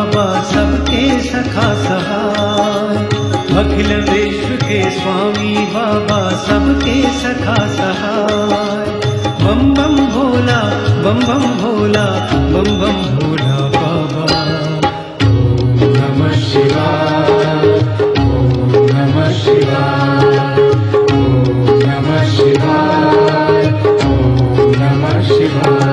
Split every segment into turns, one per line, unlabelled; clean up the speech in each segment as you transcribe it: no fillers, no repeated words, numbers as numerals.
बाबा सबके सखा सहाय। अखिल विश्व के स्वामी बाबा सबके सखा सहाय। बम बम भोला बम बम भोला बम बम भोला बाबा।
ओम नमः शिवाय ओम नमः शिवाय ओम नमः शिवाय ओम नमः शिवाय।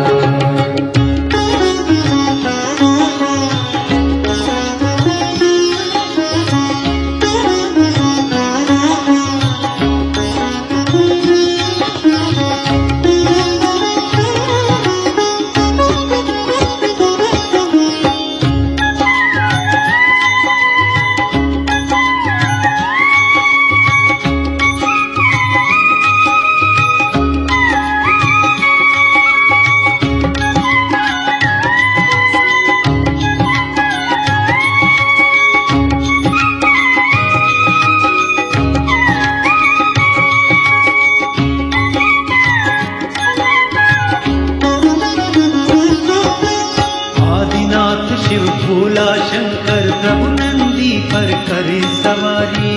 शिव भोला शंकर प्रभु नंदी पर करे सवारी।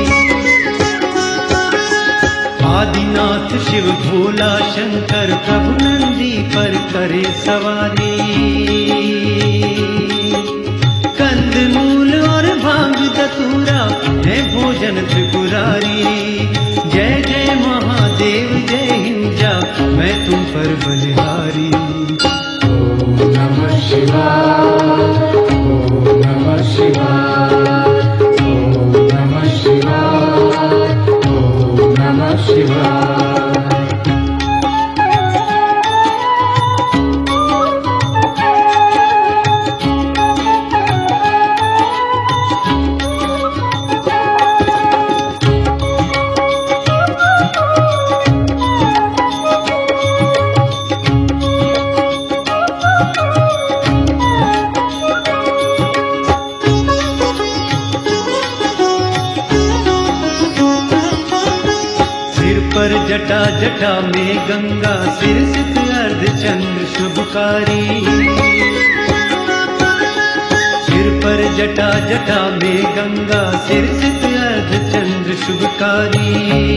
आदिनाथ शिव भोला शंकर प्रभु नंदी पर करे सवारी। कंद मूल और भांग धतूरा है भोजन त्रिपुरारी। जय जय महादेव जय हिंजा मैं तुम पर बलिहारी।
ओम नमः शिवाय ओम नमः शिवाय ओम नमः शिवाय ओम नमः शिवाय।
पर जटा जटा में गंगा सिर सित अर्ध चंद्र शुभकारी। सिर पर जटा जटा में गंगा सिर सित अर्ध चंद्र शुभकारी।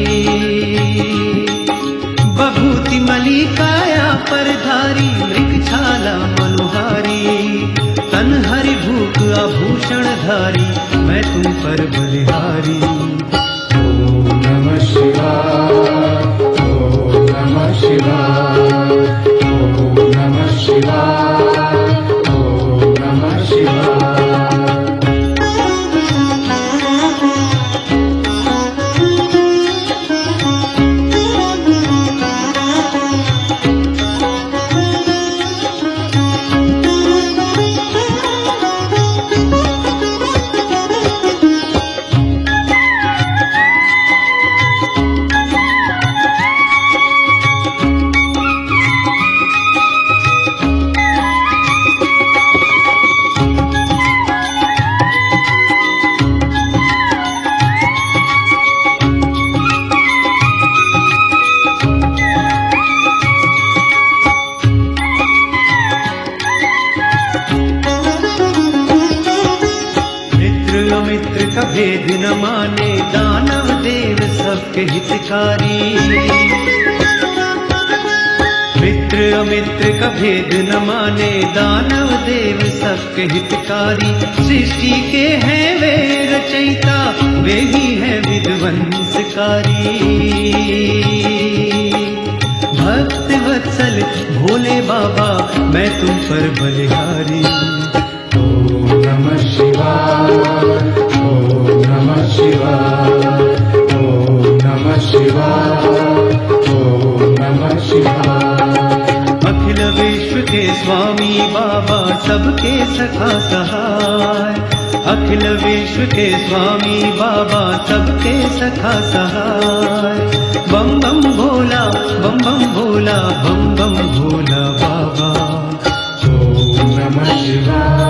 बभूति मली काया पर धारी मृगछाला मनोहारी। तन हरि भूख आभूषण धारी मैं तुम पर बलिहारी।
ओम नमः शिवाय ओम नमः शिवाय ओम नमः शिवाय ओम नमः शिवाय।
मित्र का भेद न माने दानव देव सबके हितकारी। मित्र अमित्र का भेद न माने दानव देव सबके हितकारी। सृष्टि के हैं वे रचयिता वे ही हैं विध्वंसकारी। भक्त वत्सल भोले बाबा मैं तुम पर बलिहारी।
ओम नमः शिवाय ओम नमः शिवाय ओम नमः शिवाय ओम नमः शिवाय।
अखिल विश्व के स्वामी बाबा सबके सखा सहाय। अखिल विश्व के स्वामी बाबा सबके सखा सहाय। बम बम भोला बम बम भोला बम बम भोला बाबा।
ओम नमः शिवाय